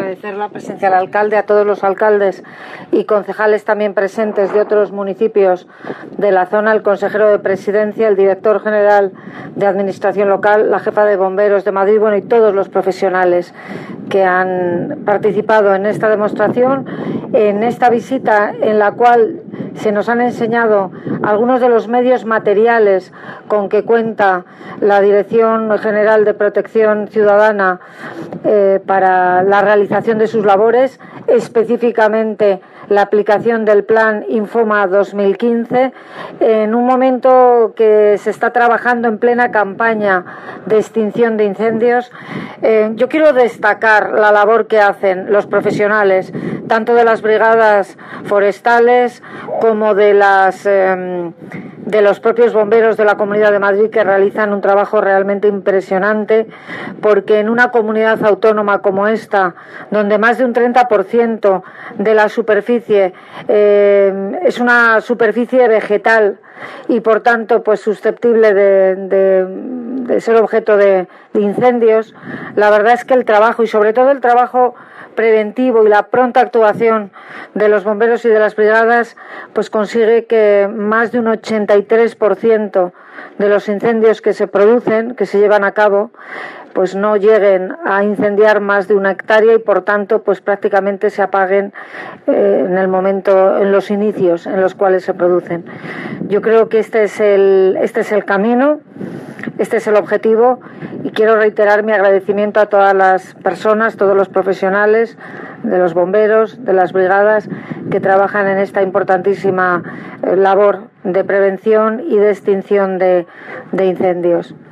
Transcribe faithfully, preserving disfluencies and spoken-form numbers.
agradecer la presencia del alcalde, a todos los alcaldes y concejales también presentes de otros municipios de la zona, el consejero de Presidencia, el director general de Administración Local, la jefa de Bomberos de Madrid, bueno, y todos los profesionales que han participado en esta demostración, en esta visita en la cual se nos han enseñado algunos de los medios materiales con que cuenta la Dirección General de Protección Ciudadana eh, para la realización de sus labores, específicamente la aplicación del Plan Infoma dos mil quince, en un momento que se está trabajando en plena campaña de extinción de incendios. Eh, yo quiero destacar la labor que hacen los profesionales, tanto de las brigadas forestales como de las eh, de los propios bomberos de la Comunidad de Madrid, que realizan un trabajo realmente impresionante, porque en una comunidad autónoma como esta, donde más de un treinta por ciento de la superficie eh, es una superficie vegetal y por tanto pues susceptible de, de, de ser objeto de, de incendios, la verdad es que el trabajo, y sobre todo el trabajo preventivo y la pronta actuación de los bomberos y de las brigadas, pues consigue que más de un ochenta y tres por ciento de los incendios que se producen, que se llevan a cabo, pues no lleguen a incendiar más de una hectárea y por tanto pues prácticamente se apaguen eh, en el momento, en los inicios en los cuales se producen. Yo creo que este es el, este es el camino, este es el objetivo, y quiero reiterar mi agradecimiento a todas las personas, todos los profesionales de los bomberos, de las brigadas que trabajan en esta importantísima labor de prevención y de extinción de, de incendios.